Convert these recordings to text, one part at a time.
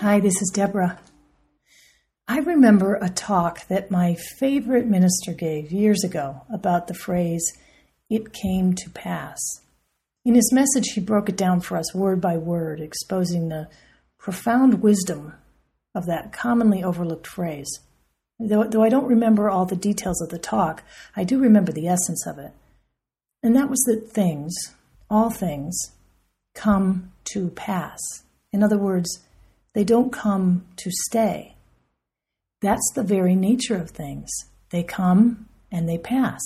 Hi, this is Deborah. I remember a talk that my favorite minister gave years ago about the phrase, "It came to pass." In his message, he broke it down for us word by word, exposing the profound wisdom of that commonly overlooked phrase. Though I don't remember all the details of the talk, I do remember the essence of it. And that was that things, all things, come to pass. In other words, they don't come to stay. That's the very nature of things. They come and they pass.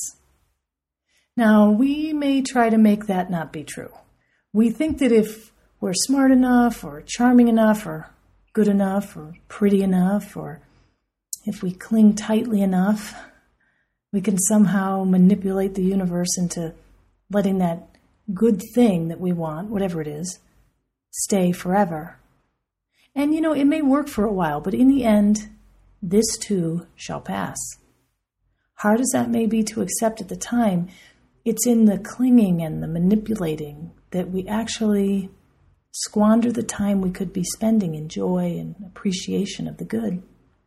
Now, we may try to make that not be true. We think that if we're smart enough or charming enough or good enough or pretty enough, or if we cling tightly enough, we can somehow manipulate the universe into letting that good thing that we want, whatever it is, stay forever. And it may work for a while, but in the end, this too shall pass. Hard as that may be to accept at the time, it's in the clinging and the manipulating that we actually squander the time we could be spending in joy and appreciation of the good.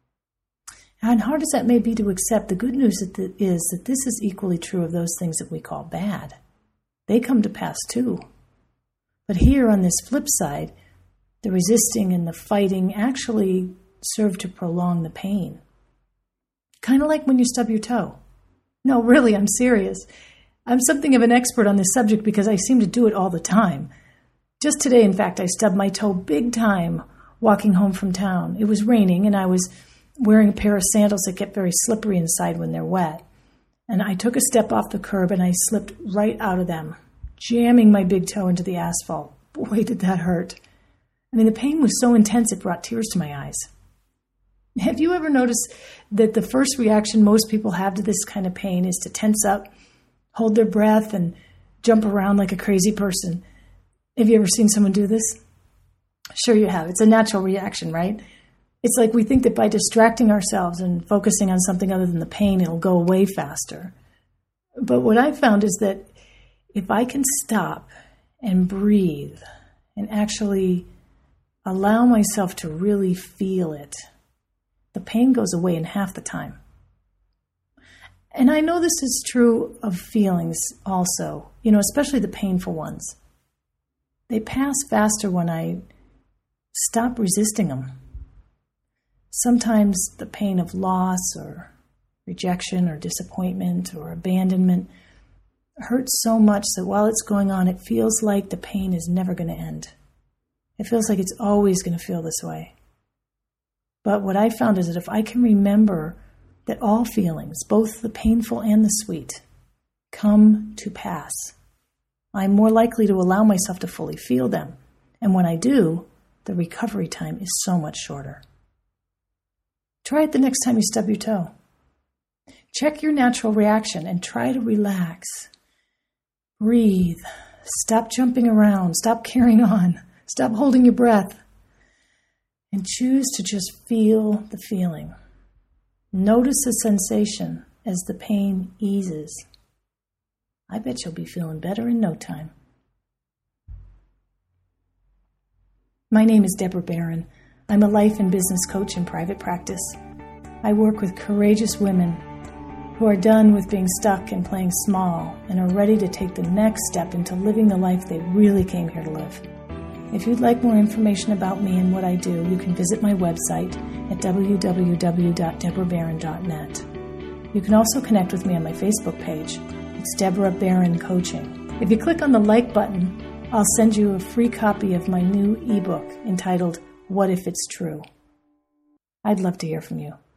And hard as that may be to accept, the good news is that this is equally true of those things that we call bad. They come to pass too. But here on this flip side, the resisting and the fighting actually serve to prolong the pain. Kind of like when you stub your toe. No, really, I'm serious. I'm something of an expert on this subject because I seem to do it all the time. Just today, in fact, I stubbed my toe big time walking home from town. It was raining and I was wearing a pair of sandals that get very slippery inside when they're wet. And I took a step off the curb and I slipped right out of them, jamming my big toe into the asphalt. Boy, did that hurt. The pain was so intense it brought tears to my eyes. Have you ever noticed that the first reaction most people have to this kind of pain is to tense up, hold their breath, and jump around like a crazy person? Have you ever seen someone do this? Sure you have. It's a natural reaction, right? It's like we think that by distracting ourselves and focusing on something other than the pain, it'll go away faster. But what I've found is that if I can stop and breathe and actually allow myself to really feel it, the pain goes away in half the time. And I know this is true of feelings also, especially the painful ones. They pass faster when I stop resisting them. Sometimes the pain of loss or rejection or disappointment or abandonment hurts so much that while it's going on, it feels like the pain is never going to end. It feels like it's always going to feel this way. But what I found is that if I can remember that all feelings, both the painful and the sweet, come to pass, I'm more likely to allow myself to fully feel them. And when I do, the recovery time is so much shorter. Try it the next time you stub your toe. Check your natural reaction and try to relax. Breathe. Stop jumping around. Stop carrying on. Stop holding your breath. And choose to just feel the feeling. Notice the sensation as the pain eases. I bet you'll be feeling better in no time. My name is Deborah Barron. I'm a life and business coach in private practice. I work with courageous women who are done with being stuck and playing small and are ready to take the next step into living the life they really came here to live. If you'd like more information about me and what I do, you can visit my website at www.deborahbarron.net. You can also connect with me on my Facebook page. It's Deborah Barron Coaching. If you click on the like button, I'll send you a free copy of my new ebook entitled, What If It's True? I'd love to hear from you.